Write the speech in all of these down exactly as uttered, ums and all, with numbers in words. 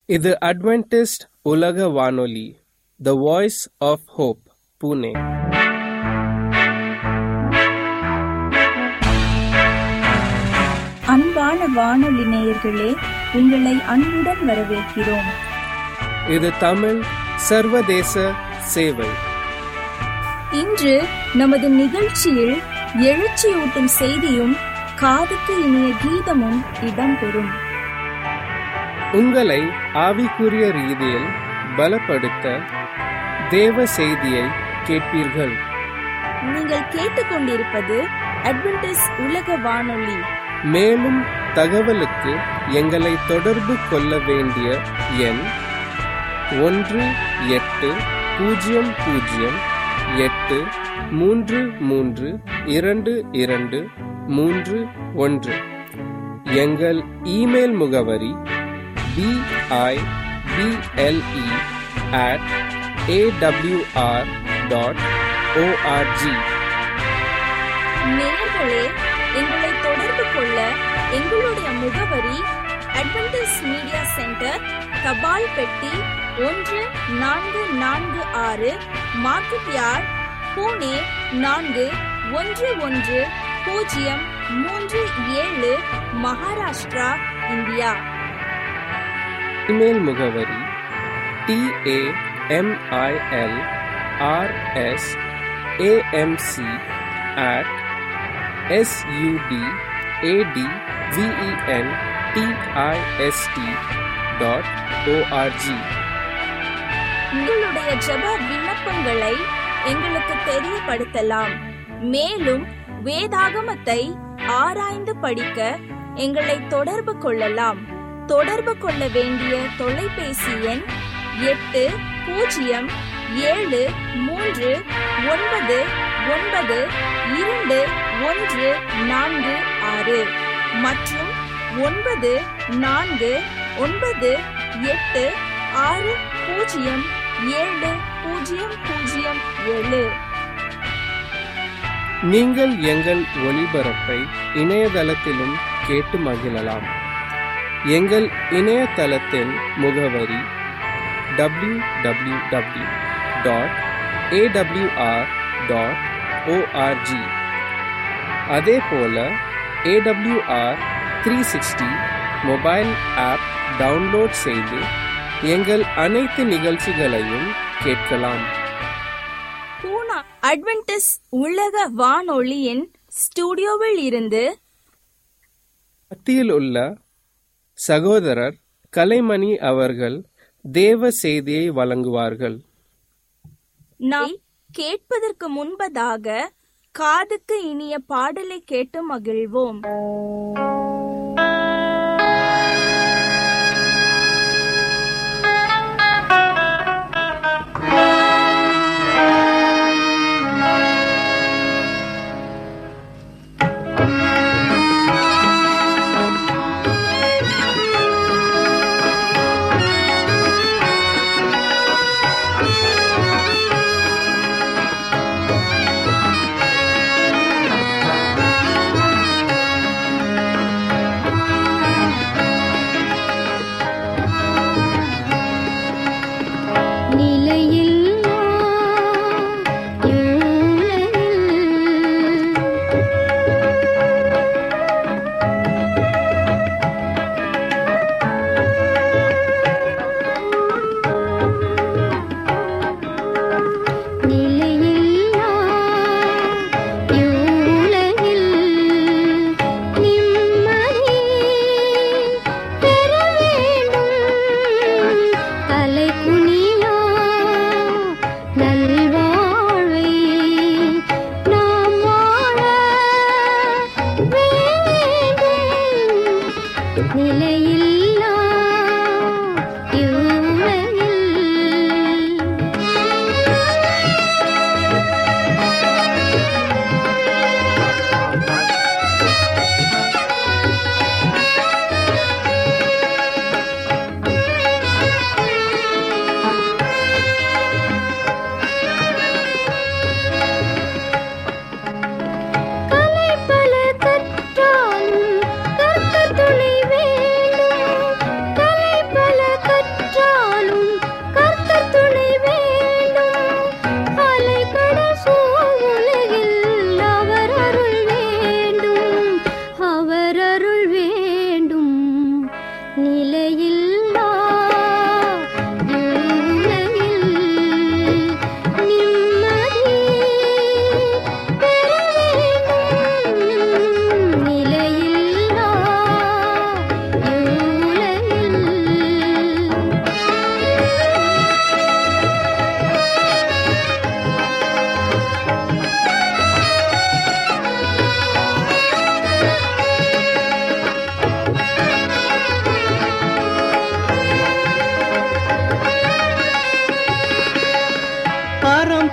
இது அட்வென்டிஸ்ட் உலக வானொலி, the Voice of Hope, Pune. அன்பான வானொலி நேயர்களே, உங்களை அன்புடன் வரவேற்கிறோம். இது தமிழ் சர்வதேச சேவை. இன்று நமது நிகழ்ச்சியில் எழுச்சியூட்டும் செய்தியும் காதுக்கு இனிய கீதமும் இடம்பெறும். உங்களை ஆவிக்குரிய ரீதியில் பலப்படுத்த தேவ செய்தியை கேட்பீர்கள். நீங்கள் கேட்டுக்கொண்டிருப்பது அட்வென்டிஸ்ட் உலக வானொலி. மேலும் தகவலுக்கு எங்களை தொடர்பு கொள்ள வேண்டிய எண் ஒன்று எட்டு பூஜ்ஜியம் பூஜ்ஜியம் எட்டு மூன்று மூன்று இரண்டு இரண்டு மூன்று ஒன்று. எங்கள் இமெயில் முகவரி B I B L E at AWR dot org. நேயர்களே, எங்களை தொடர்பு கொள்ள எங்களுடைய முகவரி அட்வென்டிஸ்ட் மீடியா சென்டர், தபால் பெட்டி ஒன்று நான்கு நான்கு ஆறு, மார்க்கெட் யார்ட், புனே நான்கு ஒன்று ஒன்று பூஜ்ஜியம் மூன்று ஏழு, மகாராஷ்டிரா, இந்தியா. இமெயில் முகவரி T A M I L R S A M C at S U D A D V E N T I S T dot org. உங்களுடைய ஜெப விண்ணப்பங்களை எங்களுக்கு தெரியப்படுத்தலாம். மேலும் வேதாகமத்தை ஆராய்ந்து படிக்க எங்களை தொடர்பு கொள்ளலாம். தொடர்பு கொள்ள வேண்டிய தொலைபேசி எண் எட்டு பூஜ்ஜியம் ஏழு மூன்று ஒன்பது ஒன்பது இரண்டு ஒன்று நான்கு ஆறு மற்றும் ஒன்பது நான்கு ஒன்பது எட்டு ஆறு பூஜ்ஜியம் ஏழு பூஜ்ஜியம் பூஜ்ஜியம் ஏழு. நீங்கள் எங்கள் ஒளிபரப்பை இணையதளத்திலும் கேட்டு மகிழலாம். எங்கள் இணையதளத்தின் முகவரி W W W dot AWR dot org. அதே போல AWR three sixty mobile app download செய்து எங்கள் அனைத்து நிகழ்ச்சிகளையும் கேட்கலாம். பூனா அட்வென்டிஸ்ட் உலக வானொலியின் ஸ்டுடியோவில் இருந்து மத்தியில் உள்ள சகோதரர் கலைமணி அவர்கள் தேவ செய்தியை வழங்குவார்கள். நாம் கேட்பதற்கு முன்பதாக காதுக்கு இனிய பாடலை கேட்டு மகிழ்வோம்.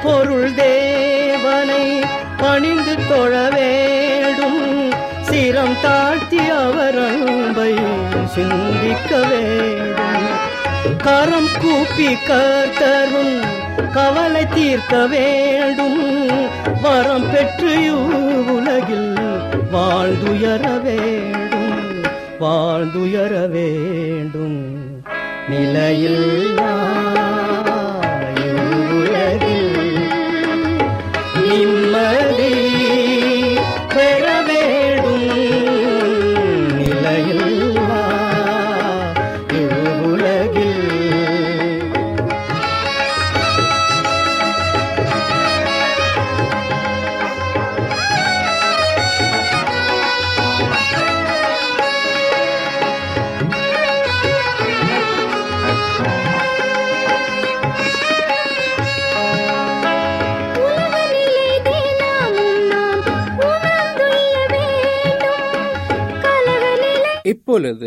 பொருள் தேவனை பணிந்து தொழ வேண்டும். சிரம் தாழ்த்தி அவர் அன்பை சிந்திக்க வேண்டும். கரம் கூப்பி கர்த்தரும் கவலை தீர்க்க வேண்டும். வரம் பெற்று உலகில் வாழ்ந்துயர வேண்டும், வாழ்ந்துயர வேண்டும். நிலையில்லா உலகில் நிம்மதி பெற வேண்டும். நிலையில்லா உலகில் இப்பொழுது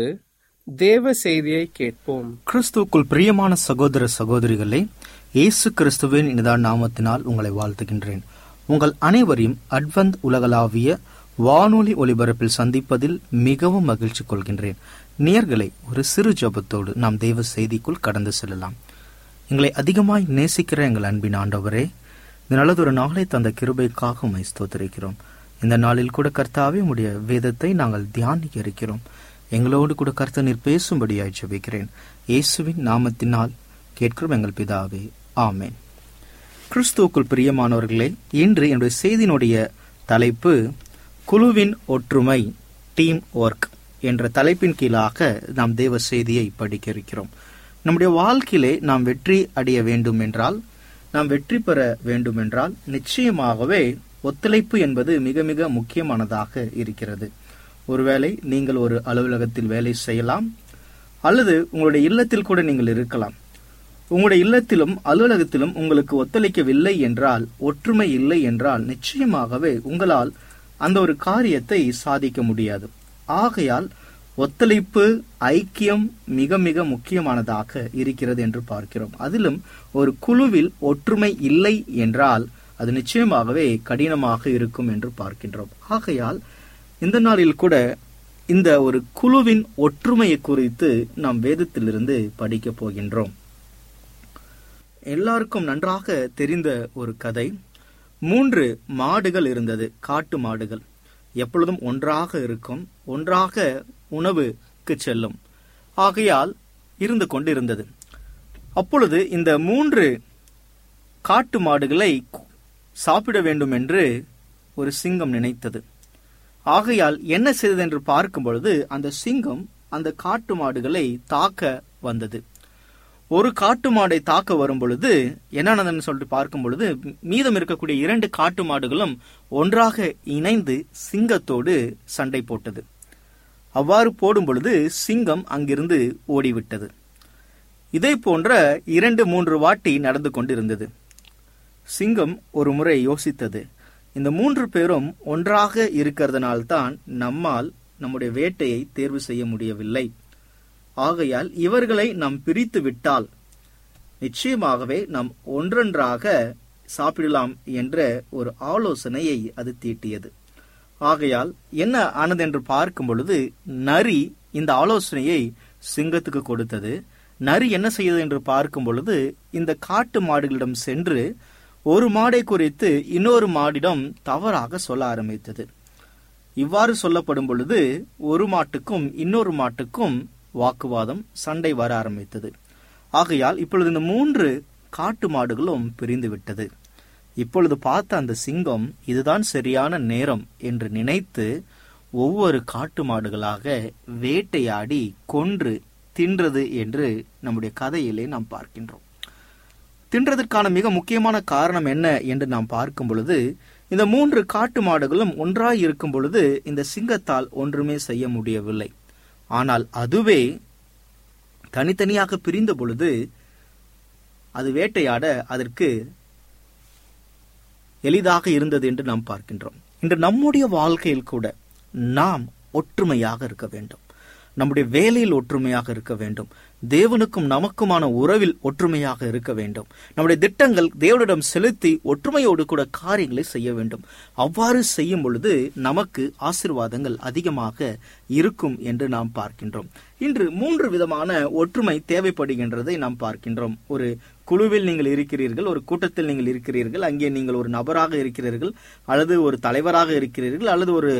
தேவ செய்தியை கேட்போம். கிறிஸ்துவுக்குள் பிரியமான சகோதர சகோதரிகளே, இயேசு கிறிஸ்துவின் இனிதான நாமத்தினால் உங்களை வாழ்த்துகின்றேன். உங்கள் அனைவரையும் அட்வென்த் உலகளாவிய வானொலி ஒலிபரப்பில் சந்திப்பதில் மிகவும் மகிழ்ச்சி கொள்கின்றேன். நேயர்களே, ஒரு சிறு ஜெபத்தோடு நாம் தேவ செய்திக்குள் கடந்து செல்லலாம். எங்களை அதிகமாய் நேசிக்கிற எங்கள் அன்பின் ஆண்டவரே, இந்த நல்லதொரு நாளை தந்த கிருபைக்காக உம்மை ஸ்தோத்திரிக்கிறோம். இந்த நாளில் கூட கர்த்தாவே உம்முடைய வேதத்தை நாங்கள் தியானிக்க இருக்கிறோம். எங்களோடு கூட கர்த்தர் நீர் பேசும்படியாய் ஜெபிக்கிறேன். இயேசுவின் நாமத்தினால் கேட்கிறோம் எங்கள் பிதாவே, ஆமேன். கிறிஸ்துவுக்குள் பிரியமானவர்களே, இன்று என்னுடைய செய்தியினுடைய தலைப்பு குழுவின் ஒற்றுமை, டீம் ஒர்க் என்ற தலைப்பின் கீழாக நாம் தேவ செய்தியை படிக்க இருக்கிறோம். நம்முடைய வாழ்க்கையிலே நாம் வெற்றி அடைய வேண்டும் என்றால், நாம் வெற்றி பெற வேண்டும் என்றால் நிச்சயமாகவே ஒத்துழைப்பு என்பது மிக மிக முக்கியமானதாக இருக்கிறது. ஒருவேளை நீங்கள் ஒரு அலுவலகத்தில் வேலை செய்யலாம், அல்லது உங்களுடைய இல்லத்தில் கூட நீங்கள் இருக்கலாம். உங்களுடைய இல்லத்திலும் அலுவலகத்திலும் உங்களுக்கு ஒத்துழைக்கவில்லை என்றால், ஒற்றுமை இல்லை என்றால் நிச்சயமாகவே உங்களால் அந்த ஒரு காரியத்தை சாதிக்க முடியாது. ஆகையால் ஒத்துழைப்பு, ஐக்கியம் மிக மிக முக்கியமானதாக இருக்கிறது என்று பார்க்கிறோம். அதிலும் ஒரு குழுவில் ஒற்றுமை இல்லை என்றால் அது நிச்சயமாகவே கடினமாக இருக்கும் என்று பார்க்கின்றோம். ஆகையால் இந்த நாளில் கூட இந்த ஒரு குழுவின் ஒற்றுமையை குறித்து நாம் வேதத்திலிருந்து படிக்க போகின்றோம். எல்லாருக்கும் நன்றாக தெரிந்த ஒரு கதை. மூன்று மாடுகள் இருந்தது, காட்டு மாடுகள். எப்பொழுதும் ஒன்றாக இருக்கும், ஒன்றாக உணவுக்கு செல்லும். ஆகையால் இருந்து கொண்டிருந்தது. அப்பொழுது இந்த மூன்று காட்டு மாடுகளை சாப்பிட வேண்டும் என்று ஒரு சிங்கம் நினைத்தது. ஆகையால் என்ன செய்தது என்று பார்க்கும் பொழுது, அந்த சிங்கம் அந்த காட்டு மாடுகளை தாக்க வந்தது. ஒரு காட்டு மாடை தாக்க வரும் பொழுது என்ன நடந்ததுன்னு சொல்லிட்டு பார்க்கும் பொழுது, மீதம் இருக்கக்கூடிய இரண்டு காட்டு மாடுகளும் ஒன்றாக இணைந்து சிங்கத்தோடு சண்டை போட்டது. அவ்வாறு போடும் பொழுது சிங்கம் அங்கிருந்து ஓடிவிட்டது. இதே போன்ற இரண்டு மூன்று வாட்டி நடந்து கொண்டிருந்தது. சிங்கம் ஒரு முறை யோசித்தது, இந்த மூன்று பேரும் ஒன்றாக இருக்கிறதுனால்தான் நம்மால் நம்முடைய வேட்டையை தேர்வு செய்ய முடியவில்லை. ஆகையால் இவர்களை நாம் பிரித்து விட்டால் நிச்சயமாகவே நாம் ஒன்றொன்றாக சாப்பிடலாம் என்ற ஒரு ஆலோசனையை அது தீட்டியது. ஆகையால் என்ன ஆனது என்று பார்க்கும் பொழுது, நரி இந்த ஆலோசனையை சிங்கத்துக்கு கொடுத்தது. நரி என்ன செய்தது என்று பார்க்கும் பொழுது, இந்த காட்டு மாடுகளிடம் சென்று ஒரு மாடை குறித்து இன்னொரு மாடிடம் தவறாக சொல்ல ஆரம்பித்தது. இவ்வாறு சொல்லப்படும் பொழுது ஒரு மாட்டுக்கும் இன்னொரு மாட்டுக்கும் வாக்குவாதம், சண்டை வர ஆரம்பித்தது. ஆகையால் இப்பொழுது இந்த மூன்று காட்டு மாடுகளும் பிரிந்து விட்டது. இப்பொழுது பார்த்த அந்த சிங்கம் இதுதான் சரியான நேரம் என்று நினைத்து ஒவ்வொரு காட்டு மாடுகளாக வேட்டையாடி கொன்று தின்றது என்று நம்முடைய கதையிலே நாம் பார்க்கின்றோம். தின்றதற்கான மிக முக்கியமான காரணம் என்ன என்று நாம் பார்க்கும் பொழுது, இந்த மூன்று காட்டு மாடுகளும் ஒன்றாய் இருக்கும் பொழுது இந்த சிங்கத்தால் ஒன்றுமே செய்ய முடியவில்லை. ஆனால் அதுவே தனித்தனியாக பிரிந்த பொழுது அது வேட்டையாட அதற்கு எளிதாக இருந்தது என்று நாம் பார்க்கின்றோம். இன்று நம்முடைய வாழ்க்கையில் கூட நாம் ஒற்றுமையாக இருக்க வேண்டும். நம்முடைய வேலையில் ஒற்றுமையாக இருக்க வேண்டும். தேவனுக்கும் நமக்குமான உறவில் ஒற்றுமையாக இருக்க வேண்டும். நம்முடைய திட்டங்கள் தேவனிடம் செலுத்தி ஒற்றுமையோடு கூட காரியங்களை செய்ய வேண்டும். அவ்வாறு செய்யும் பொழுது நமக்கு ஆசீர்வாதங்கள் அதிகமாக இருக்கும் என்று நாம் பார்க்கின்றோம். இன்று மூன்று விதமான ஒற்றுமை தேவைப்படுகின்றதை நாம் பார்க்கின்றோம். ஒரு குழுவில் நீங்கள் இருக்கிறீர்கள், ஒரு கூட்டத்தில் நீங்கள் இருக்கிறீர்கள், அங்கே நீங்கள் ஒரு நபராக இருக்கிறீர்கள், அல்லது ஒரு தலைவராக இருக்கிறீர்கள், அல்லது ஒரு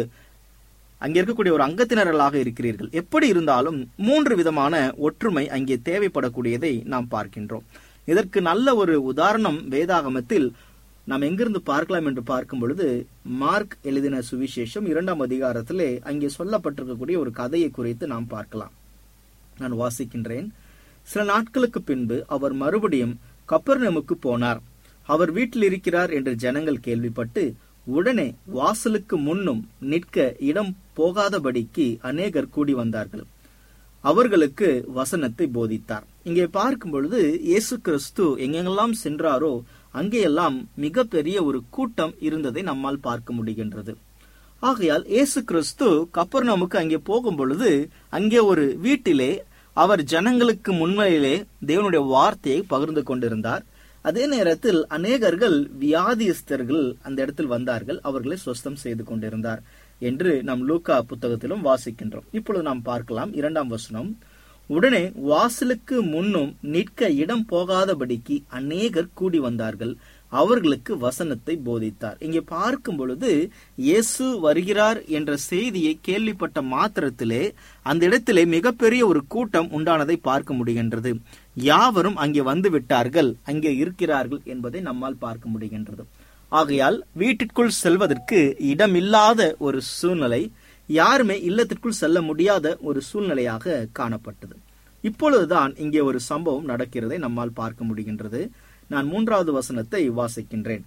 அங்கே இருக்கக்கூடிய ஒரு அங்கத்தினர்களாக இருக்கிறீர்கள். எப்படி இருந்தாலும் மூன்று விதமான ஒற்றுமை அங்கே தேவைப்படக்கூடியதை நாம் பார்க்கின்றோம். இதற்கு நல்ல ஒரு உதாரணம் வேதாகமத்தில் நாம் எங்கிருந்து பார்க்கலாம் என்று பார்க்கும் பொழுது, மார்க் எழுதின சுவிசேஷம் இரண்டாம் அதிகாரத்திலே அங்கே சொல்லப்பட்டிருக்கக்கூடிய ஒரு கதையை குறித்து நாம் பார்க்கலாம். நான் வாசிக்கின்றேன். சில நாட்களுக்கு பின்பு அவர் மறுபடியும் கப்பர்நகூமுக்கு போனார். அவர் வீட்டில் இருக்கிறார் என்று ஜனங்கள் கேள்விப்பட்டு உடனே வாசலுக்கு முன்னும் நிற்க இடம் போகாதபடிக்கு அநேகர் கூடி வந்தார்கள். அவர்களுக்கு வசனத்தை போதித்தார். இங்கே பார்க்கும் பொழுது இயேசு கிறிஸ்து எங்கெங்கெல்லாம் சென்றாரோ அங்கேயெல்லாம் மிக பெரிய ஒரு கூட்டம் இருந்ததை நம்மால் பார்க்க முடிகின்றது. ஆகையால் இயேசு கிறிஸ்து கப்பர்நகூமுக்கு அங்கே போகும் பொழுது அங்கே ஒரு வீட்டிலே அவர் ஜனங்களுக்கு முன்னிலையிலே தேவனுடைய வார்த்தையை பகிர்ந்து கொண்டிருந்தார். அதே நேரத்தில் அநேகர்கள் வியாதியஸ்தர்கள் அந்த இடத்தில் வந்தார்கள். அவர்களை சுஸ்தம் செய்து கொண்டிருந்தார் என்று நாம் லூக்கா புத்தகத்திலும் வாசிக்கின்றோம். இப்பொழுது நாம் பார்க்கலாம் இரண்டாம் வசனம். உடனே வாசலுக்கு முன்னும் நிற்க இடம் போகாதபடிக்கு அநேகர் கூடி வந்தார்கள். அவர்களுக்கு வசனத்தை போதித்தார். இங்கே பார்க்கும் பொழுது இயேசு வருகிறார் என்ற செய்தியை கேள்விப்பட்ட மாத்திரத்திலே அந்த இடத்திலே மிகப்பெரிய ஒரு கூட்டம் உண்டானதை பார்க்க முடிகின்றது. யாவரும் அங்கே வந்து விட்டார்கள், அங்கே இருக்கிறார்கள் என்பதை நம்மால் பார்க்க முடிகின்றது. ஆகையால் வீட்டிற்குள் செல்வதற்கு இடமில்லாத ஒரு சூழ்நிலை, யாருமே இல்லத்திற்குள் செல்ல முடியாத ஒரு சூழ்நிலையாக காணப்பட்டது. இப்பொழுதுதான் இங்கே ஒரு சம்பவம் நடக்கிறதை நம்மால் பார்க்க முடிகின்றது. நான் மூன்றாவது வசனத்தை வாசிக்கின்றேன்.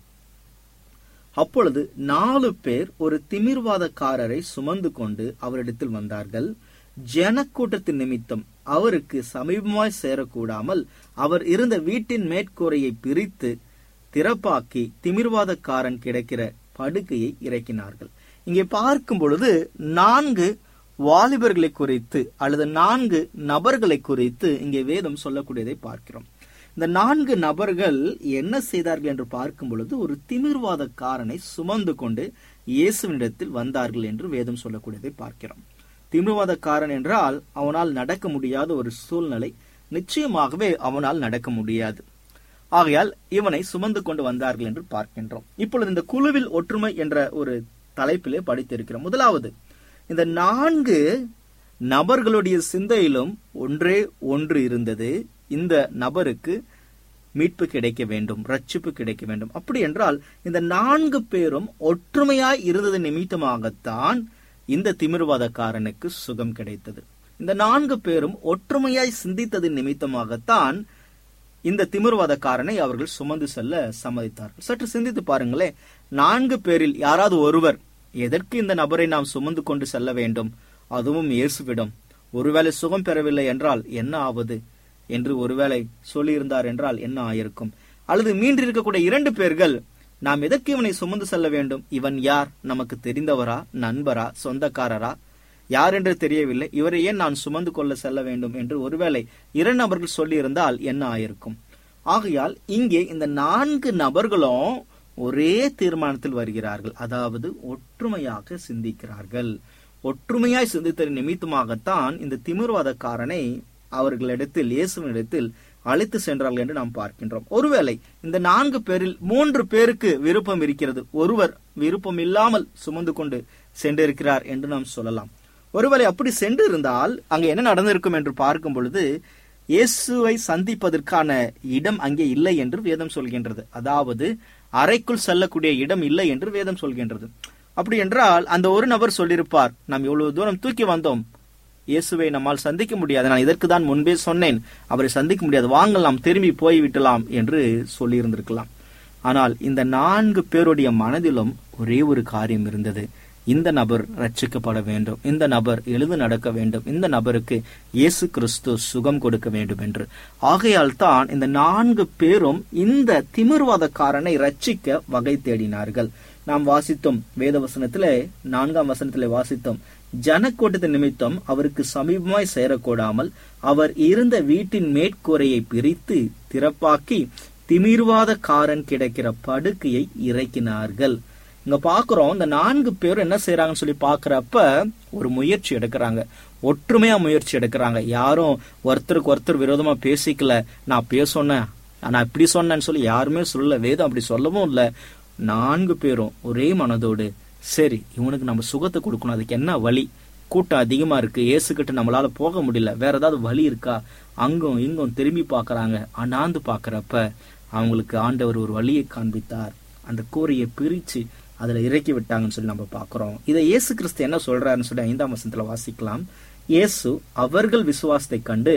அப்பொழுது நாலு பேர் ஒரு திமிர்வாதக்காரரை சுமந்து கொண்டு அவரிடத்தில் வந்தார்கள். ஜனக்கூட்டத்தின் நிமித்தம் அவருக்கு சமீபமாய் சேரக்கூடாமல் அவர் இருந்த வீட்டின் மேற்கூரையை பிரித்து திறப்பாக்கி திமிர்வாதக்காரன் கிடக்கிற படுக்கையை இறக்கினார்கள். இங்கே பார்க்கும் பொழுது நான்கு வாலிபர்களை குறித்து அல்லது நான்கு நபர்களை குறித்து இங்கே வேதம் சொல்லக்கூடியதை பார்க்கிறோம். இந்த நான்கு நபர்கள் என்ன செய்தார்கள் என்று பார்க்கும் பொழுது ஒரு திமிர்வாதக்காரனை சுமந்து கொண்டு இயேசுவினிடத்தில் வந்தார்கள் என்று வேதம் சொல்லக்கூடியதை பார்க்கிறோம். திமிர்வாதக்காரன் என்றால் அவனால் நடக்க முடியாத ஒரு சூழ்நிலை, நிச்சயமாகவே அவனால் நடக்க முடியாது. ஆகையால் இவனை சுமந்து கொண்டு வந்தார்கள் என்று பார்க்கின்றோம். இப்பொழுது இந்த குழுவில் ஒற்றுமை என்ற ஒரு தலைப்பிலே படித்திருக்கிறோம். முதலாவது, இந்த நான்கு நபர்களுடைய சிந்தையிலும் ஒன்றே ஒன்று இருந்தது. இந்த நபருக்கு மீட்பு கிடைக்க வேண்டும், ரட்சிப்பு கிடைக்க வேண்டும். அப்படி என்றால் இந்த நான்கு பேரும் ஒற்றுமையாய் இருந்தது நிமித்தமாகத்தான் இந்த திமிர்வாதக்காரனுக்கு சுகம் கிடைத்தது. இந்த நான்கு பேரும் ஒற்றுமையாய் சிந்தித்தது நிமித்தமாகத்தான் இந்த திமிர்வாதக்காரனை அவர்கள் சுமந்து செல்ல சம்மதித்தார்கள். சற்று சிந்தித்து பாருங்களேன். நான்கு பேரில் யாராவது ஒருவர், எதற்கு இந்த நபரை நாம் சுமந்து கொண்டு செல்ல வேண்டும், அதுவும் இயேசுவிடம், ஒருவேளை சுகம் பெறவில்லை என்றால் என்ன ஆவது என்று ஒருவேளை சொல்லியிருந்தார் என்றால் என்ன ஆயிருக்கும்? அல்லது மீண்டு இருக்கக்கூடிய இரண்டு பேர்கள், நாம் எதற்கு இவனை சுமந்து செல்ல வேண்டும், இவன் யார், நமக்கு தெரிந்தவரா, நண்பரா, சொந்தக்காரரா, யார் என்று தெரியவில்லை, இவரை ஏன் நான் சுமந்து கொள்ள செல்ல வேண்டும் என்று ஒருவேளை இரண்டு நபர்கள் சொல்லியிருந்தால் என்ன ஆயிருக்கும்? ஆகையால் இங்கே இந்த நான்கு நபர்களும் ஒரே தீர்மானத்தில் வருகிறார்கள். அதாவது ஒற்றுமையாக சிந்திக்கிறார்கள். ஒற்றுமையாய் சிந்தித்த நிமித்தமாகத்தான் இந்த திமிர்வாதக்காரனை அவர்களிடத்தில் இயேசுவினிடத்தில் அழைத்து சென்றார்கள் என்று நாம் பார்க்கின்றோம். ஒருவேளை இந்த நான்கு பேரில் மூன்று பேருக்கு விருப்பம் இருக்கிறது, ஒருவர் விருப்பம் இல்லாமல் சுமந்து கொண்டு சென்றிருக்கிறார் என்று நாம் சொல்லலாம். ஒருவேளை அப்படி சென்று இருந்தால் அங்கே என்ன நடந்திருக்கும் என்று பார்க்கும் பொழுது இயேசுவை சந்திப்பதற்கான இடம் அங்கே இல்லை என்று வேதம் சொல்கின்றது. அதாவது அறைக்குள் செல்லக்கூடிய இடம் இல்லை என்று வேதம் சொல்கின்றது. அப்படி என்றால் அந்த ஒரு நபர் சொல்லியிருப்பார், நாம் இவ்வளவு தூரம் தூக்கி வந்தோம், இயேசுவை நம்மால் சந்திக்க முடியாது, நான் இதற்கு தான் முன்பே சொன்னேன், அவரை சந்திக்க முடியாது, வாங்கள் நாம் திரும்பி போய்விட்டலாம் என்று சொல்லியிருந்திருக்கலாம். ஆனால் இந்த நான்கு பேருடைய மனதிலும் ஒரே ஒரு காரியம் இருந்தது, இந்த நபர் ரட்சிக்கப்பட வேண்டும், இந்த நபர் எழுந்து நடக்க வேண்டும், இந்த நபருக்கு இயேசு கிறிஸ்து சுகம் கொடுக்க வேண்டும் என்று. ஆகையால் தான் இந்த நான்கு பேரும் இந்த திமிர்வாதக்காரனை ரட்சிக்க வகை தேடினார்கள். நாம் வாசித்தோம் வேத வசனத்திலே, நான்காம் வசனத்திலே வாசித்தோம், ஜனக்கூட்டத்தின் நிமித்தம் அவருக்கு சமீபமாய் சேரக்கூடாமல் அவர் இருந்த வீட்டின் மேற்கூரையை பிரித்து திறப்பாக்கி திமிர்வாதக்காரன் கிடக்கிற படுக்கையை இறக்கினார்கள். இங்க பாக்குறோம், இந்த நான்கு பேரும் என்ன செய்யறாங்கன்னு சொல்லி பாக்குறப்ப ஒரு முயற்சி எடுக்கிறாங்க, ஒற்றுமையா முயற்சி எடுக்கிறாங்க. யாரும் ஒருத்தருக்கு ஒருத்தர் விரோதமா பேசிக்கல. நான் பேசொன்னேன், நான் இப்படி சொன்னேன்னு சொல்லி யாருமே சொல்லல. வேதம் அப்படி சொல்லவும் இல்ல. நான்கு பேரும் ஒரே மனதோடு, சரி இவனுக்கு நம்ம சுகத்தை கொடுக்கணும், அதுக்கு என்ன வழி? கூட்டம் அதிகமா இருக்கு, ஏசுக்கிட்டு நம்மளால போக முடியல, வேற ஏதாவது வழி இருக்கா? அங்கும் இங்கும் திரும்பி பாக்குறாங்க. அண்ணாந்து பாக்குறப்ப அவங்களுக்கு ஆண்டவர் ஒரு வழியை காண்பித்தார். அந்த கூரையை பிரிச்சு அதுல இறக்கி விட்டாங்கன்னு சொல்லி நம்ம பாக்குறோம். இதை இயேசு கிறிஸ்து என்ன சொல்றாருன்னு சொல்லி ஐந்தாம் வசனத்துல வாசிக்கலாம். இயேசு அவர்கள் விசுவாசத்தை கண்டு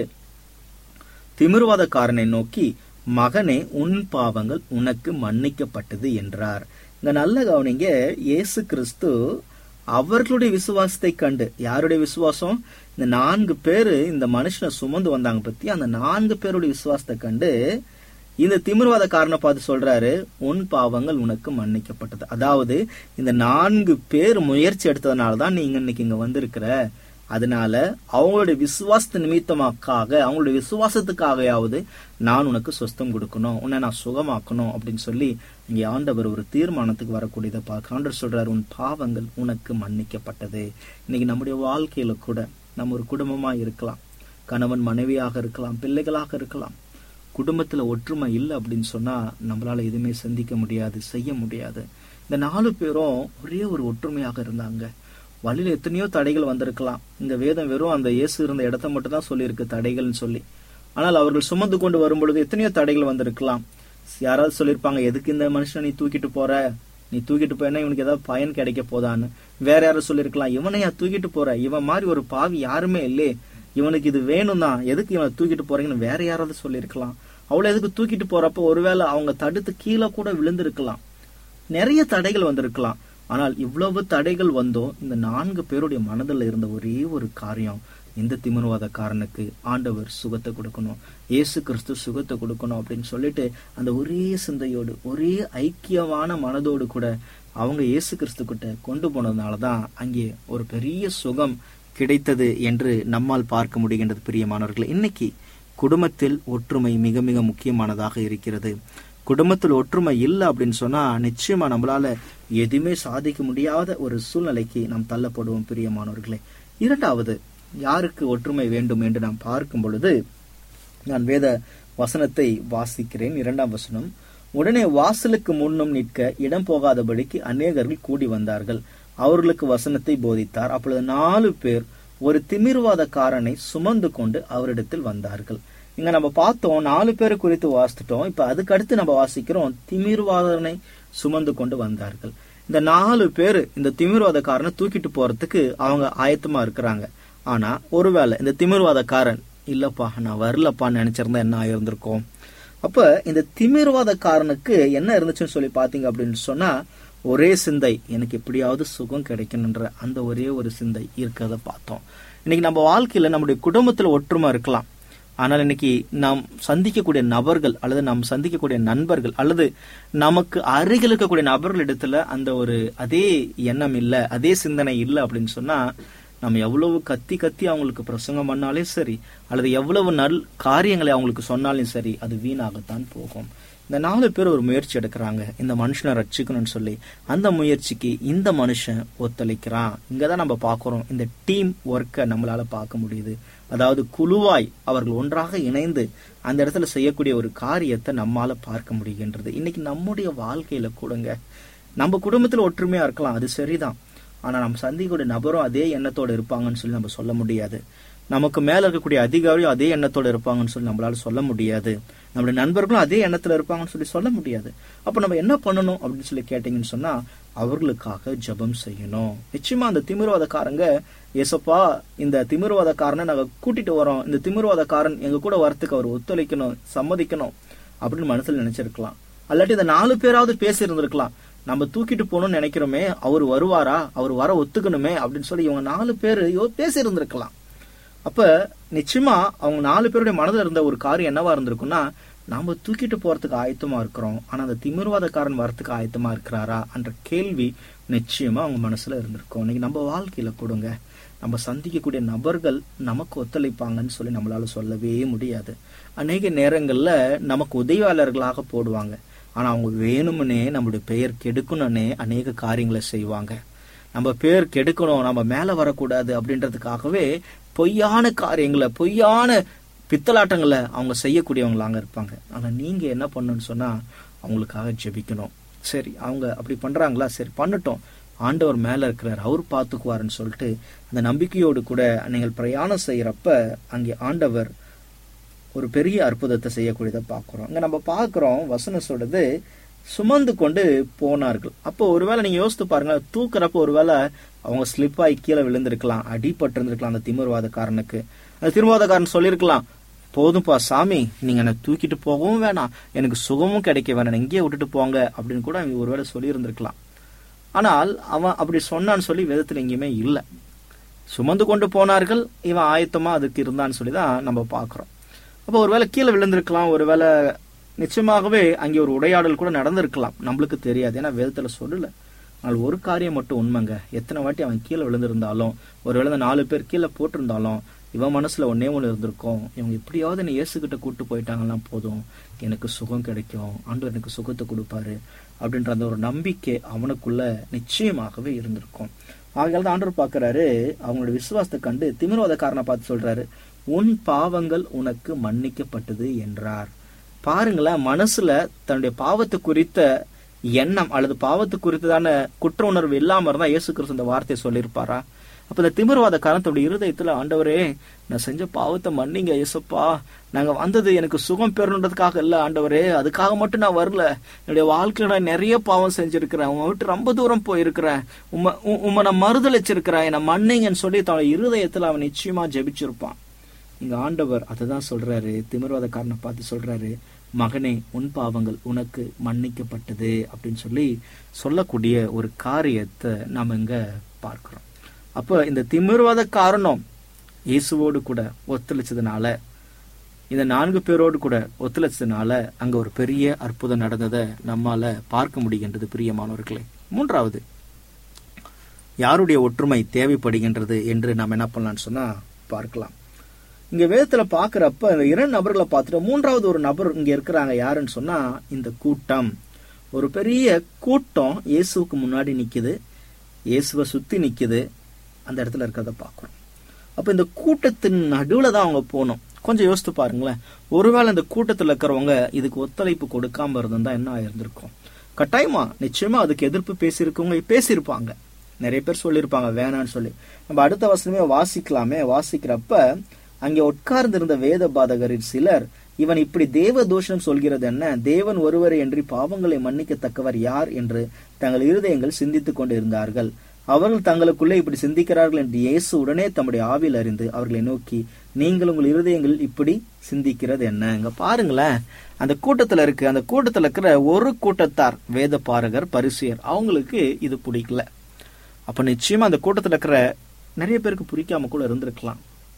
திமிர்வாதக்காரனை நோக்கி, மகனே, உன் பாவங்கள் உனக்கு மன்னிக்கப்பட்டது என்றார். இங்க நல்ல கவனிங்க, இயேசு கிறிஸ்து அவர்களுடைய விசுவாசத்தை கண்டு, யாருடைய விசுவாசம்? இந்த நான்கு பேரு இந்த மனுஷனை சுமந்து வந்தாங்க பத்தி, அந்த நான்கு பேருடைய விசுவாசத்தை கண்டு இந்த திமிர்வாதக்காரனை பார்த்து சொல்றாரு, உன் பாவங்கள் உனக்கு மன்னிக்கப்பட்டது. அதாவது இந்த நான்கு பேர் முயற்சி எடுத்ததுனாலதான் நீங்க இன்னைக்கு இங்க வந்திருக்கிற. அதனால அவங்களுடைய விசுவாசத்து நிமித்தமாக்காக, அவங்களுடைய விசுவாசத்துக்காகயாவது நான் உனக்கு சொஸ்தம் கொடுக்கணும், உன்னை நான் சுகமாக்கணும் அப்படின்னு சொல்லி இங்க ஆண்டவர் ஒரு தீர்மானத்துக்கு வரக்கூடியதை பார்க்க ஆண்டவர் சொல்றாரு, உன் பாவங்கள் உனக்கு மன்னிக்கப்பட்டது. இன்னைக்கு நம்முடைய வாழ்க்கையில கூட நம்ம ஒரு குடும்பமா இருக்கலாம், கணவன் மனைவியாக இருக்கலாம், பிள்ளைகளாக இருக்கலாம். குடும்பத்துல ஒற்றுமை இல்லை அப்படின்னு சொன்னா நம்மளால எதுவுமே சிந்திக்க முடியாது, செய்ய முடியாது. இந்த நாலு பேரும் ஒரே ஒரு ஒற்றுமையாக இருந்தாங்க. வழியில எத்தனையோ தடைகள் வந்திருக்கலாம். இந்த வேதம் வெறும் அந்த இயேசு இருந்த இடத்த மட்டும் தான் சொல்லியிருக்கு தடைகள்னு சொல்லி. ஆனால் அவர்கள் சுமந்து கொண்டு வரும் பொழுது எத்தனையோ தடைகள் வந்திருக்கலாம். யாராவது சொல்லியிருப்பாங்க, எதுக்கு இந்த மனுஷனை நீ தூக்கிட்டு போற, நீ தூக்கிட்டு போனா இவனுக்கு ஏதாவது பயன் கிடைக்க போதான்னு. வேற யாரும் சொல்லியிருக்கலாம், இவனையா தூக்கிட்டு போற, இவன் மாதிரி ஒரு பாவி யாருமே இல்லே, இவனுக்கு இது வேணும் தான், எதுக்கு இவனை தூக்கிட்டு போறீங்கன்னு வேற யாராவது சொல்லியிருக்கலாம். அவளை எதுக்கு தூக்கிட்டு போறப்ப ஒருவேளை அவங்க தடுத்து கீழே கூட விழுந்திருக்கலாம். நிறைய தடைகள் வந்திருக்கலாம். ஆனால் இவ்வளவு தடைகள் வந்தோ இந்த நான்கு பேருடைய மனதில் இருந்த ஒரே ஒரு காரியம், இந்த திமிர்வாதக்காரனுக்கு ஆண்டவர் சுகத்தை கொடுக்கணும், இயேசு கிறிஸ்து சுகத்தை கொடுக்கணும் அப்படின்னு சொல்லிட்டு அந்த ஒரே சிந்தையோடு ஒரே ஐக்கியமான மனதோடு கூட அவங்க இயேசு கிறிஸ்து கிட்ட கொண்டு போனதுனாலதான் அங்கே ஒரு பெரிய சுகம் கிடைத்தது என்று நம்மால் பார்க்க முடிகின்றது. பிரியமானவர்களே, இன்னைக்கு குடும்பத்தில் ஒற்றுமை மிக மிக முக்கியமானதாக இருக்கிறது. குடும்பத்தில் ஒற்றுமை இல்லை அப்படின்னு சொன்னா நிச்சயமா நம்மளால எதுவுமே சாதிக்க முடியாத ஒரு சூழ்நிலைக்கு நாம் தள்ளப்படுவோம். பிரியமானவர்களே, இரண்டாவது யாருக்கு ஒற்றுமை வேண்டும் என்று நாம் பார்க்கும் பொழுது நான் வேத வசனத்தை வாசிக்கிறேன். இரண்டாம் வசனம், உடனே வாசலுக்கு முன்னும் நிற்க இடம் போகாதபடிக்கு அநேகர்கள் கூடி வந்தார்கள். அவர்களுக்கு வசனத்தை போதித்தார். அப்பொழுது நாலு பேர் ஒரு திமிர்வாதக்காரனை சுமந்து கொண்டு அவரிடத்தில் வந்தார்கள். இங்க நம்ம பார்த்தோம், நாலு பேரை குறித்து வாசிட்டோம். இப்ப அதுக்கு அடுத்து நம்ம வாசிக்கிறோம், திமிர்வாதனை சுமந்து கொண்டு வந்தார்கள். இந்த நாலு பேரு இந்த திமிர்வாதக்காரனை தூக்கிட்டு போறதுக்கு அவங்க ஆயத்தமா இருக்கிறாங்க. ஆனா ஒருவேளை இந்த திமிர்வாதக்காரன், இல்லப்பா நான் வரலப்பான்னு நினைச்சிருந்தா என்ன ஆயிருந்திருக்கும்? அப்ப இந்த திமிர்வாதக்காரனுக்கு என்ன இருந்துச்சுன்னு சொல்லி பாத்தீங்க அப்படின்னு சொன்னா, ஒரே சிந்தை, எனக்கு எப்படியாவது சுகம் கிடைக்கணுன்ற அந்த ஒரே ஒரு சிந்தை இருக்கிறத பார்த்தோம். இன்னைக்கு நம்ம வாழ்க்கையில நம்முடைய குடும்பத்துல ஒற்றுமை இருக்கலாம். ஆனால் இன்னைக்கு நாம் சந்திக்கக்கூடிய நபர்கள் அல்லது நாம் சந்திக்கக்கூடிய நண்பர்கள் அல்லது நமக்கு அருகில் இருக்கக்கூடிய நபர்கள் இடத்துல அந்த ஒரு அதே எண்ணம் இல்லை, அதே சிந்தனை இல்லை அப்படின்னு சொன்னா நம்ம எவ்வளவு கத்தி கத்தி அவங்களுக்கு பிரசங்கம் பண்ணாலும் சரி, அல்லது எவ்வளவு நல் காரியங்களை அவங்களுக்கு சொன்னாலும் சரி, அது வீணாகத்தான் போகும். இந்த நாலு பேர் ஒரு முயற்சி எடுக்கிறாங்க, இந்த மனுஷனை ரட்சிக்கணும்னு சொல்லி. அந்த முயற்சிக்கு இந்த மனுஷன் ஒத்துழைக்கிறான். இங்கதான் நம்ம பாக்குறோம், இந்த டீம் ஒர்க்கை நம்மளால பார்க்க முடியுது. அதாவது குழுவாய் அவர்கள் ஒன்றாக இணைந்து அந்த இடத்துல செய்யக்கூடிய ஒரு காரியத்தை நம்மால பார்க்க முடிகின்றது. இன்னைக்கு நம்முடைய வாழ்க்கையில கூடங்க, நம்ம குடும்பத்துல ஒற்றுமையா இருக்கலாம், அது சரிதான். ஆனா நம்ம சந்திக்கக்கூடிய நபரும் அதே எண்ணத்தோட இருப்பாங்கன்னு சொல்லி நம்ம சொல்ல முடியாது. நமக்கு மேல இருக்கக்கூடிய அதிகாரியும் அதே எண்ணத்தோட இருப்பாங்கன்னு சொல்லி நம்மளால சொல்ல முடியாது. நம்மளுடைய நண்பர்களும் அதே எண்ணத்துல இருப்பாங்கன்னு சொல்லி சொல்ல முடியாது. அப்ப நம்ம என்ன பண்ணணும் அப்படின்னு சொல்லி கேட்டீங்கன்னு சொன்னா, அவர்களுக்காக ஜெபம் செய்யணும். நிச்சயமா அந்த திமிர்வாதக்காரங்க, ஏசப்பா இந்த திமிர்வாதக்காரனை நாங்க கூட்டிட்டு வரோம், இந்த திமிர்வாதக்காரன் எங்க கூட வரத்துக்கு அவர் ஒத்துழைக்கணும், சம்மதிக்கணும் அப்படின்னு மனசுல நினைச்சிருக்கலாம். அல்லாட்டி இந்த நாலு பேராவது பேசி இருந்திருக்கலாம், நம்ம தூக்கிட்டு போகணும்னு நினைக்கிறோமே, அவர் வருவாரா, அவர் வர ஒத்துக்கணுமே அப்படின்னு சொல்லி இவங்க நாலு பேரு பேசி இருந்திருக்கலாம். அப்ப நிச்சயமா அவங்க நாலு பேருடைய மனதில் இருந்த ஒரு காரியம் என்னவா இருந்திருக்கும்னா, நாம தூக்கிட்டு போறதுக்கு ஆயத்தமா இருக்கிறோம், ஆனா அந்த திமிர்வாதக்காரன் வரத்துக்கு ஆயத்தமா இருக்கிறாரா என்ற கேள்வி நிச்சயமா அவங்க மனசுல இருந்திருக்கும். இன்னைக்கு நம்ம வாழ்க்கையில கொடுங்க, நம்ம சந்திக்கக்கூடிய நபர்கள் நமக்கு ஒத்துழைப்பாங்கன்னு சொல்லி நம்மளால சொல்லவே முடியாது. அநேக நேரங்கள்ல நமக்கு உதவியாளர்களாக போடுவாங்க, ஆனா அவங்க வேணும்னே நம்மளுடைய பெயர் கெடுக்கணும்னே அநேக காரியங்களை செய்வாங்க. நம்ம பேர் கெடுக்கணும், நம்ம மேல வரக்கூடாது அப்படின்றதுக்காகவே பொய்யான காரியங்களை, பொய்யான பித்தலாட்டங்களை அவங்க செய்யக்கூடியவங்களாங்க இருப்பாங்க. ஆனா நீங்க என்ன பண்ணணும்னு சொன்னா அவங்களுக்காக ஜெபிக்கணும். சரி, அவங்க அப்படி பண்றாங்களா, சரி பண்ணட்டும், ஆண்டவர் மேல இருக்கிறார், அவர் பார்த்துக்குவாருன்னு சொல்லிட்டு அந்த நம்பிக்கையோடு கூட நீங்கள் பிரயாணம் செய்யறப்ப அங்கே ஆண்டவர் ஒரு பெரிய அற்புதத்தை செய்யக்கூடியதை பார்க்கிறோம். அங்க நம்ம பார்க்கிறோம், வசனம் சொல்றது சுமந்து கொண்டு போனார்கள். அப்போ ஒருவேளை நீங்க யோசித்து பாருங்க, தூக்குறப்ப ஒருவேளை அவங்க ஸ்லிப் ஆகி கீழே விழுந்திருக்கலாம், அடிபட்டு இருந்திருக்கலாம். அந்த திமிர்வாதக்காரனுக்கு அந்த திமிர்வாதக்காரன் சொல்லியிருக்கலாம், போதும்பா சாமி, நீங்க என்ன தூக்கிட்டு போகவும் வேணாம், எனக்கு சுகமும் கிடைக்க வேணாம், இங்கேயே விட்டுட்டு போங்க அப்படின்னு கூட அவங்க ஒருவேளை சொல்லி இருந்திருக்கலாம். ஆனால் அவன் அப்படி சொன்னான்னு சொல்லி வேதத்துல எங்கேயுமே இல்லை. சுமந்து கொண்டு போனார்கள், இவன் ஆயத்தமா அதுக்கு இருந்தான்னு சொல்லிதான் நம்ம பாக்குறோம். அப்போ ஒருவேளை கீழே விழுந்திருக்கலாம், ஒருவேளை நிச்சயமாகவே அங்கே ஒரு உரையாடல் கூட நடந்திருக்கலாம், நம்மளுக்கு தெரியாது, ஏன்னா வேதத்துல சொல்லல. ஆனால் ஒரு காரியம் மட்டும் உண்மைங்க, எத்தனை வாட்டி அவன் கீழே விழுந்திருந்தாலும், ஒருவேளை நாலு பேர் கீழே போட்டிருந்தாலும் இவன் மனசுல ஒன்னே ஒண்ணு இருந்திருக்கும், இவங்க எப்படியாவது என்னை இயேசுகிட்ட கூட்டு போயிட்டாங்கன்னா போதும், எனக்கு சுகம் கிடைக்கும், ஆண்டவர் எனக்கு சுகத்தை கொடுப்பாரு அப்படின்ற அந்த ஒரு நம்பிக்கை அவனுக்குள்ள நிச்சயமாகவே இருந்திருக்கும். ஆகையால் தான் ஆண்டவர் பாக்குறாரு, அவங்களோட விசுவாசத்தை கண்டு திமிர்வாதக்காரனை பார்த்து சொல்றாரு, உன் பாவங்கள் உனக்கு மன்னிக்கப்பட்டது என்றார். பாருங்களேன், மனசுல தன்னுடைய பாவத்தை குறித்த எண்ணம் அல்லது பாவத்து குறித்ததான குற்ற உணர்வு இல்லாம இருந்தா இயேசு கிறிஸ்து இந்த வார்த்தையை சொல்லியிருப்பாரா? அப்ப இந்த திமிர்வாதக்காரன் தன்னுடைய இருதயத்துல, ஆண்டவரே நான் செஞ்ச பாவத்தை மன்னிங்க இயேசுப்பா, நாங்க வந்தது எனக்கு சுகம் பெறணுன்றதுக்காக இல்ல ஆண்டவரே, அதுக்காக மட்டும் நான் வரல, என்னுடைய வாழ்க்கையில நான் நிறைய பாவம் செஞ்சிருக்கிறேன், உங்க விட்டு ரொம்ப தூரம் போயிருக்கிறேன், உம்ம உம்ம நான் மறுதளிச்சிருக்கிறேன், என்னை மன்னிங்கன்னு சொல்லி தன்னுடைய இருதயத்துல அவன் நிச்சயமா ஜெபிச்சிருப்பான். இங்க ஆண்டவர் அததான் சொல்றாரு, திமிர்வாதக்காரனை பார்த்து சொல்றாரு, மகனே உன் பாவங்கள் உனக்கு மன்னிக்கப்பட்டது அப்படின்னு சொல்லி சொல்லக்கூடிய ஒரு காரியத்தை நாம இங்க பார்க்கிறோம். அப்ப இந்த திமிர்வாத காரணம் இயேசுவோடு கூட ஒத்துழைச்சதுனால, இந்த நான்கு பேரோடு கூட ஒத்துழைச்சதுனால அங்க ஒரு பெரிய அற்புதம் நடந்ததை நம்மால பார்க்க முடிகின்றது பிரியமானவர்களே. மூன்றாவது, யாருடைய ஒற்றுமை தேவைப்படுகின்றது என்று நாம் என்ன பண்ணலாம்னு சொன்னா பார்க்கலாம். இங்க வேதத்துல பாக்குறப்ப இந்த இரண்டு நபர்களை பார்த்துட்டு மூன்றாவது ஒரு நபர் இங்க இருக்கிறாங்க. யாருன்னு சொன்னா இந்த கூட்டம். ஒரு பெரிய கூட்டம் இயேசுக்கு முன்னாடி நிக்குது, இயேசுவை சுத்தி நிக்குது, அந்த இடத்துல இருக்கிறத பாக்குறோம். அப்ப இந்த கூட்டத்தின் நடுவுல தான் அவங்க போகணும். கொஞ்சம் யோசித்து பாருங்களேன், ஒருவேளை இந்த கூட்டத்துல இருக்கிறவங்க இதுக்கு ஒத்துழைப்பு கொடுக்காம இருந்தா என்ன ஆயிருந்திருக்கும்? கட்டாயமா நிச்சயமா அதுக்கு எதிர்ப்பு பேசியிருக்கவங்க பேசியிருப்பாங்க, நிறைய பேர் சொல்லியிருப்பாங்க வேணான்னு சொல்லி. நம்ம அடுத்த வசனமே வாசிக்கலாமே. வாசிக்கிறப்ப அங்கே உட்கார்ந்து இருந்த வேத பாதகரில் சிலர், இவன் இப்படி தேவ தூஷணம் சொல்கிறது என்ன? தேவன் ஒருவரை என்று பாவங்களை மன்னிக்கத்தக்கவர் யார் என்று தங்கள் இருதயங்கள் சிந்தித்துக் கொண்டு இருந்தார்கள். அவர்கள் தங்களுக்குள்ளே இப்படி சிந்திக்கிறார்கள் என்று இயேசு உடனே தம்முடைய ஆவியில் அறிந்து அவர்களை நோக்கி, நீங்கள் உங்கள் இருதயங்கள் இப்படி சிந்திக்கிறது என்ன? இங்க பாருங்களேன், அந்த கூட்டத்துல இருக்கு, அந்த கூட்டத்துல இருக்கிற ஒரு கூட்டத்தார் வேத பாரகர் பரிசேயர், அவங்களுக்கு இது பிடிக்கல. அப்ப நிச்சயமா அந்த கூட்டத்துல இருக்கிற நிறைய பேருக்கு பிடிக்காம கூட இருந்திருக்கலாம்.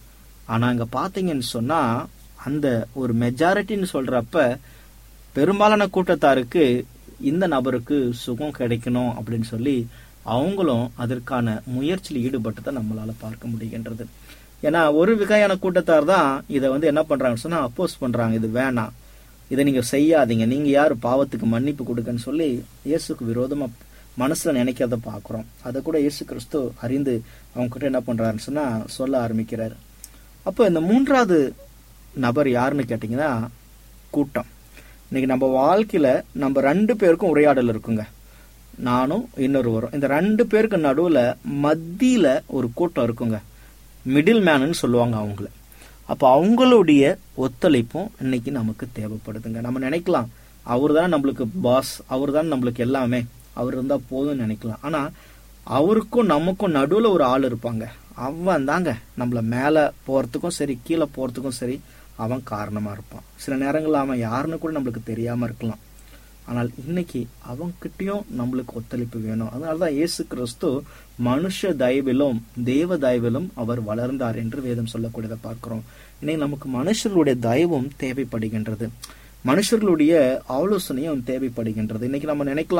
ஆனா இங்க பாத்தீங்கன்னு சொன்னா அந்த ஒரு மெஜாரிட்டின்னு சொல்றப்ப பெரும்பாலான கூட்டத்தாருக்கு இந்த நபருக்கு சுகம் கிடைக்கணும் அப்படின்னு சொல்லி அவங்களும் அதற்கான முயற்சியில் ஈடுபட்டதை நம்மளால பார்க்க முடிகின்றது. ஏன்னா ஒரு வகையான கூட்டத்தார் தான் இதை வந்து என்ன பண்றாங்கன்னு சொன்னா அப்போஸ் பண்றாங்க, இது வேணாம், இதை நீங்க செய்யாதீங்க, நீங்க யாரு பாவத்துக்கு மன்னிப்பு கொடுக்கன்னு சொல்லி இயேசுக்கு விரோதமா மனசுல நினைக்கிறத பாக்குறோம். அதை கூட இயேசு கிறிஸ்து அறிந்து அவங்க கிட்ட என்ன பண்றாருன்னு சொன்னா சொல்ல ஆரம்பிக்கிறாரு. அப்போ இந்த மூன்றாவது நபர் யாருன்னு கேட்டீங்கன்னா கூட்டம். இன்னைக்கு நம்ம வாழ்க்கையில நம்ம ரெண்டு பேருக்கும் உரையாடல் இருக்குங்க, நானும் இன்னொரு வரும். இந்த ரெண்டு பேருக்கு நடுவுல மத்தியில ஒரு கூட்டம் இருக்குங்க, மிடில் மேனு சொல்லுவாங்க அவங்கள. அப்ப அவங்களுடைய ஒத்துழைப்பும் இன்னைக்கு நமக்கு தேவைப்படுதுங்க. நம்ம நினைக்கலாம் அவர் தான் நம்மளுக்கு பாஸ், அவர் தான் நம்மளுக்கு எல்லாமே, அவர் இருந்தா போதும்னு நினைக்கலாம். ஆனா அவருக்கும் நமக்கும் நடுவுல ஒரு ஆள் இருப்பாங்க, அவன் தாங்க நம்மள மேல போறதுக்கும் சரி கீழே போறதுக்கும் சரி அவன் காரணமா இருப்பான். சில நேரங்கள்ல அவன் யாருன்னு கூட நம்மளுக்கு தெரியாம இருக்கலாம். ஆனால் இன்னைக்கு அவங்கிட்டயும் நம்மளுக்கு ஒத்துழைப்பு வேணும். அதனாலதான் இயேசு கிறிஸ்து மனுஷ தயவிலும் தேவ தயவிலும் அவர் வளர்ந்தார் என்று வேதம் சொல்லக்கூடியதை பார்க்கிறோம். இன்னைக்கு நமக்கு மனுஷர்களுடைய தயவும் தேவைப்படுகின்றது, மனுஷர்களுடைய ஆலோசனையும் தேவைப்படுகின்றது. இன்னைக்கு நம்ம நினைக்கலாம்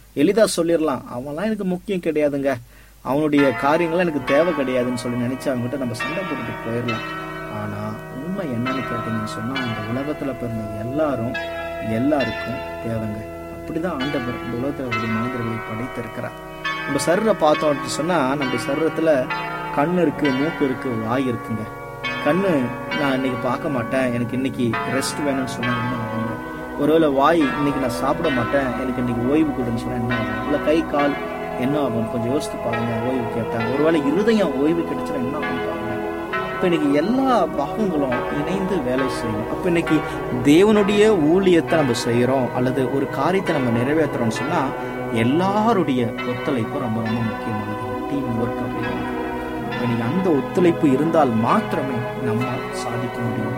எளிதா சொல்லிடலாம், அவன்லாம் எனக்கு முக்கியம் கிடையாதுங்க, அவனுடைய காரியங்கள்லாம் எனக்கு தேவை கிடையாதுன்னு சொல்லி நினைச்சு அவங்ககிட்ட நம்ம சண்டை போட்டுட்டு போயிடலாம். ஆனா உண்மை என்னன்னு கேட்டீங்கன்னு சொன்னா, இந்த உலகத்துல பிறந்த எல்லாரும் எல்லாருக்கும் தேவைங்க. அப்படிதான் ஆண்டவர் இந்த உலகத்துல ஒரு மனிதர்களை படைத்திருக்கிறார். நம்ம சரீரை பார்த்தோம் அப்படின்னு சொன்னா, நம்ம சரீரத்துல கண்ணு இருக்கு, மூக்கு இருக்கு, வாய் இருக்குங்க. கண்ணு நான் இன்னைக்கு பார்க்க மாட்டேன், எனக்கு இன்னைக்கு ரெஸ்ட் வேணும்னு சொன்னா என்ன ஆகுங்க? ஒருவேளை வாய் இன்னைக்கு நான் சாப்பிட மாட்டேன், எனக்கு இன்னைக்கு ஓய்வு கொடுன்னு சொன்னா என்ன ஆகும்? இல்லை கை கால் என்ன ஆகும்? கொஞ்சம் யோசித்து பாருங்க. ஓய்வு கேட்டாங்க. ஒருவேளை இருதயம் ஓய்வு கிடைச்சுன்னா என்ன ஆகும் பாருங்க. அப்ப இன்னைக்கு எல்லா பாகங்களும் இணைந்து வேலை செய்யும். அப்ப இன்னைக்கு தேவனுடைய ஊழியத்தை நம்ம செய்யறோம் அல்லது ஒரு காரியத்தை நம்ம நிறைவேற்றுறோம்னு சொன்னா எல்லாருடைய ஒத்துழைப்பு ரொம்ப ரொம்ப முக்கியமானது. டீம் ஒர்க் அப்படின்னு இன்னைக்கு அந்த ஒத்துழைப்பு இருந்தால் மாத்திரமே நம்ம சாதிக்க முடியும்.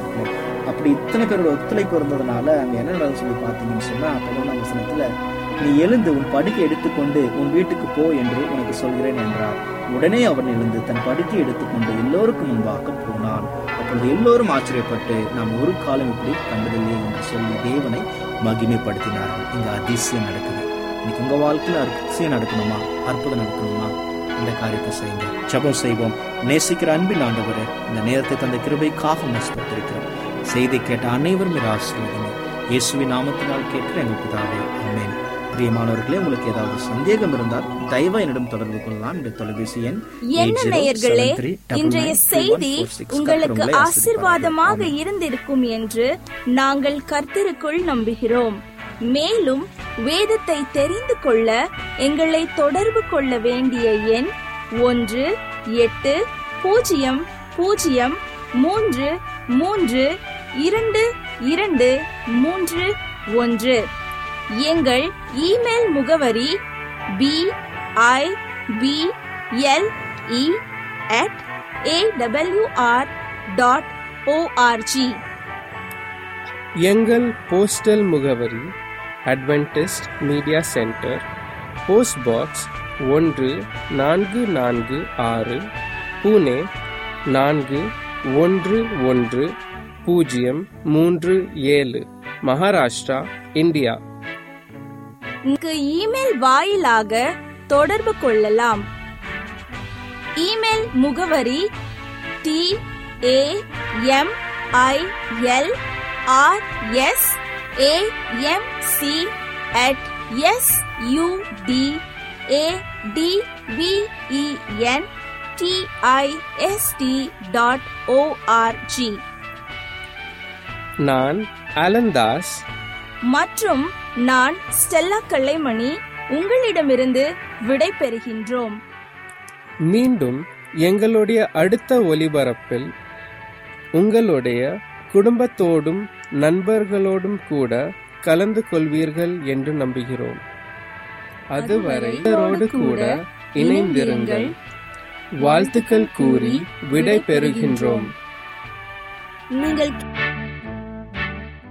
அப்படி இத்தனை பேரோட ஒத்துழைப்பு இருந்ததுனால அங்க என்ன நடந்து சொல்லி பார்த்தீங்கன்னு சொன்னா, பதினொன்றாம் வசனத்துல, நீ எழுந்து உன் படுக்கை எடுத்துக்கொண்டு உன் வீட்டுக்கு போ என்று உனக்கு சொல்கிறேன் என்றார். உடனே அவன் எழுந்து தன் படுக்கை எடுத்துக்கொண்டு எல்லோருக்கும் முன்பாக போனான். அப்பொழுது எல்லோரும் ஆச்சரியப்பட்டு நாம் ஒரு காலம் இப்படி கண்டதில்லை என்று சொல்லி தேவனை மகிமைப்படுத்தினார்கள். இங்க அதிசயம் நடக்குது. இன்னைக்கு உங்க வாழ்க்கையில அதிசயம் நடக்கணுமா, அற்புதம் நடக்கணுமா, இந்த காரியத்தை செய்யுங்க. ஜெபம் செய்வோம். நேசிக்கிற அன்பின் ஆண்டவரே, இந்த நேரத்தை தந்த கிருபைக்காக நஷ்டப்பட்டிருக்கிறோம். செய்தி கேட்ட அனைவரும் ஆசீர்வதிங்க. இயேசுவின் நாமத்தினால் கேட்கிற எங்கள் பிதாவே, ஆமென். பிரியமானவர்களே, உங்களுக்கு ஏதாவது சந்தேகம் இருந்தால் தயவா என்னிடம் தொடர்பு கொள்ளலாம். இந்த தொலைபேசி எண் என்ன நேயர்களே, இன்றைய செய்தி உங்களுக்கு ஆசீர்வாதமாக இருந்திருக்கும் என்று நாங்கள் கர்த்தருக்குள் நம்புகிறோம். மேலும் வேதத்தை தெரிந்து கொள்ள எங்களை தொடர்பு கொள்ள வேண்டிய எண் ஒன்று எட்டு பூஜ்ஜியம் பூஜ்ஜியம் மூன்று மூன்று இரண்டு இரண்டு மூன்று ஒன்று. எங்கள் இமெயில் முகவரி B I B L E at A W R dot org. எங்கள் போஸ்டல் முகவரி Adventist media centre, post box ஒன்று நான்கு நான்கு ஆறு, புனே நான்கு ஒன்று ஒன்று பூஜ்ஜியம் மூன்று ஏழு, மகாராஷ்டிரா, இந்தியா. இங்கு இமெயில் வாயிலாக தொடர்பு கொள்ளலாம். இமெயில் முகவரி T A M I L R S A M C at S U D A D V E N T I S T dot org. நான் அலந்தாஸ் மற்றும் நான் ஸ்டெல்லா கல்லைமணி உங்களிடமிருந்து விடை பெறுகின்றோம். மீண்டும் எங்களுடைய அடுத்த ஒலிபரப்பில் உங்களுடைய குடும்பத்தோடும் நண்பர்களோடும் கூட கலந்து கொள்வீர்கள் என்று நம்புகிறோம். அதுவரை இவரோடு கூட இணைந்திருங்கள். வாழ்த்துக்கள் கூறி விடை பெறுகின்றோம். நீங்கள்